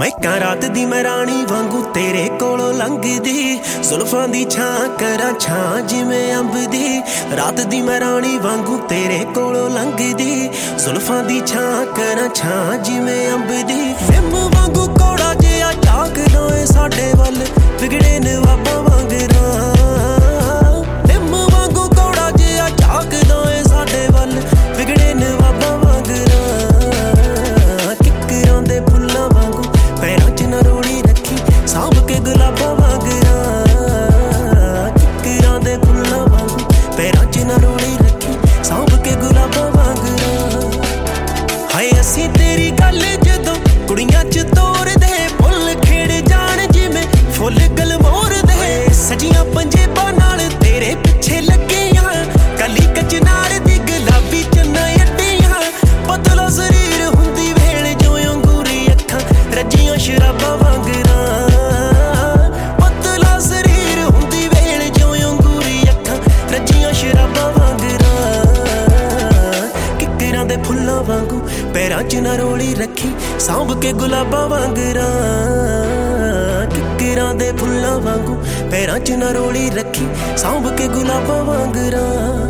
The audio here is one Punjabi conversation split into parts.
ਮੈਕਾਂ ਰਾਤ ਦੀ ਮੈਂ ਰਾਣੀ ਵਾਂਗੂ ਤੇਰੇ ਕੋਲੋਂ ਲੰਘਦੀ, ਜ਼ੁਲਫਾਂ ਦੀ ਛਾਂ ਕਰਾਂ ਛਾਂ ਜਿਵੇਂ ਅੰਬ ਦੀ। ਰਾਤ ਦੀ ਮੈਂ ਰਾਣੀ ਵਾਂਗੂ ਤੇਰੇ ਕੋਲੋਂ ਲੰਘਦੀ, ਜ਼ੁਲਫਾਂ ਦੀ ਛਾਂ ਕਰਾਂ ਛਾਂ ਜਿਵੇਂ ਅੰਬ ਦੀ। ਨਿੰਮ ਵਾਂਗੂ ਕੌੜਾ ਜਿਹਾ ਝਾਕਦਾ ਏ ਸਾਡੇ ਵੱਲ, ਵਿਗੜੇ ਨਵਾਬਾਂ ਵਾਂਗਰਾਂ। ਨਿੰਮ ਵਾਂਗੂ ਕੌੜਾ ਜਿਹਾ ਝਾਕਦਾ ਏ ਸਾਡੇ ਵੱਲ, ਵਿਗੜੇ ਨਵਾਬਾਂ ਵਾਂਗਰਾਂ। ਕਿੱਕਰਾਂ ਦੇ ਫੁੱਲਾਂ ਵਾਂਗੂ ਪੈਰਾਂ 'ਚ ਨਾ ਰੋਲੀ ਰੱਖੀ, ਸਾਂਭ ਕੇ ਗੁਲਾਬਾਂ ਵਾਂਗਰਾਂ। ਕਿੱਕਰਾਂ ਦੇ ਫੁੱਲਾਂ ਵਾਂਗੂ ਪੈਰਾਂ 'ਚ ਨਾ ਰੋਲੀ ਰੱਖੀ, ਸਾਂਭ ਕੇ ਗੁਲਾਬਾਂ ਵਾਂਗਰਾਂ। ਹਾਏ ਅਸੀਂ ਤੇਰੀ ਗੱਲ ਜਦੋਂ ਕੁੜੀਆਂ 'ਚ ਤੋਰਦੇ, ਫੁੱਲ ਖਿੜ ਜਾਣ ਜਿਵੇਂ ਫੁੱਲ ਗਲਮੋਰਦੇ। ਸਜੀਆਂ ਪੰਜੇਬਾਂ ਨਾਲ ਤੇਰੇ ਪਿੱਛੇ ਲੱਗੀਆਂ, ਕਲੀ ਕਚਨਾਰ ਦੀ ਗੁਲਾਬੀ ਚੰਨਾਂ ਅੱਡੀਆਂ। ਪਤਲਾ ਸਰੀਰ ਹੁੰਦੀ ਵੇਲ ਜੋ ਅੰਗੂਰੀ ਅੱਖਾਂ, ਰੱਜੀਆਂ ਸ਼ਰਾਬਾਂ ਵਾਂਗਰਾਂ। ਪਤਲਾ ਸਰੀਰ ਹੁੰਦੀ ਵੇਲ ਜੋ ਅੰਗੂਰੀ ਅੱਖਾਂ, ਰੱਜੀਆਂ ਸ਼ਰਾਬਾਂ ਵਾਂਗਰਾਂ। ਕਿੱਕਰਾਂ ਦੇ ਫੁੱਲਾਂ ਵਾਂਗੂ ਪੈਰਾਂ 'ਚ ਨਾ ਰੋਲੀ ਰੱਖੀ, ਸਾਂਭ ਕੇ ਗੁਲਾਬਾਂ ਵਾਂਗਰਾਂ। ਕਿੱਕਰਾਂ ਦੇ ਫੁੱਲਾਂ ਵਾਂਗੂ ਪੈਰਾਂ 'ਚ ਨਾ ਰੋਲੀ ਰੱਖੀ, ਸਾਂਭ ਕੇ ਗੁਲਾਬਾਂ ਵਾਂਗਰਾਂ।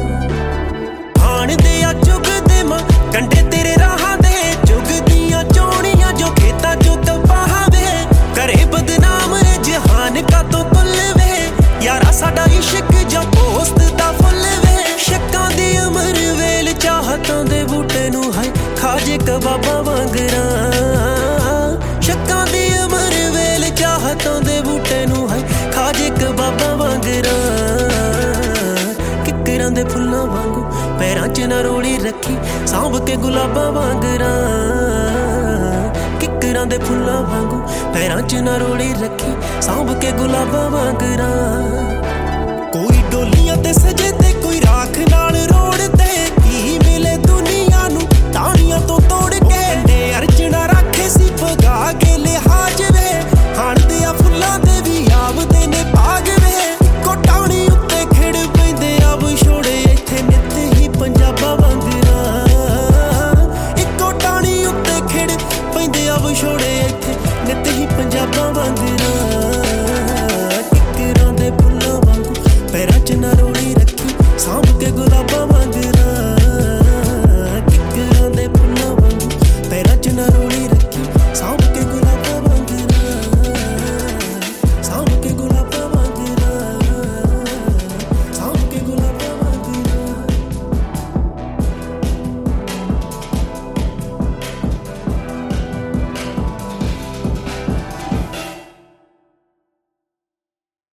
ਆਣ ਦੇ ਆ ਚੁਗਦੇ ਮਾਂ ਕੰਢੇ ਤੇਰੇ ਰਾਹਾਂ ਦੇ, ਚੁਗਦੀਆਂ ਚੋਣੀਆਂ ਜੋ ਖੇਤਾਂ 'ਚੋਂ ਤਪਾਹਾਂ ਵੇ। ਕਰੇ ਬਦਨਾਮ ਏ ਜਹਾਨ ਕਾਤੋਂ ਕੁੱਲ ਵੇ, ਯਾਰਾ ਸਾਡਾ ਇਸ਼ਕ ਜਾਂ ਪੋਸਤ ਦਾ ਫੁੱਲ ਵੇ। ਸ਼ੱਕਾਂ ਦੀ ਉਮਰ ਵੇਲ ਚਾਹਤਾਂ ਦੇ ਬੂਟੇ ਨੂੰ ਹਾਏ ਖਾਜੇ ਕਬਾਬਾਂ ਵਾਂਗਰਾਂ। ਸ਼ੱਕਾਂ ਦੀ ਉਮਰ ਵੇਲ ਚਾਹਤਾਂ ਦੇ ਬੂਟੇ ਨੂੰ ਹਾਏ ਖਾਜੇ ਕਬਾਬਾਂ ਵਾਂਗਰਾਂ। ਕਿੱਕਰਾਂ ਦੇ ਫੁੱਲਾਂ ਵਾਂਗੂ ਪੈਰਾਂ 'ਚ ਨਾ ਰੋਲੀ ਰੱਖੀ, ਸਾਂਭ ਕੇ ਗੁਲਾਬਾਂ ਵਾਂਗਰਾਂ। ਕਿੱਕਰਾਂ ਦੇ ਫੁੱਲਾਂ ਵਾਂਗੂ ਪੈਰਾਂ 'ਚ ਨਾ ਰੋਲੀ ਰੱਖੀ, ਸਾਂਭ ਕੇ ਗੁਲਾਬਾਂ ਵਾਂਗਰਾਂ। ਕੋਈ ਡੋਲੀਆਂ ਤੇ ਸਜੇ ਤੇ ਕੋਈ ਰਾਖ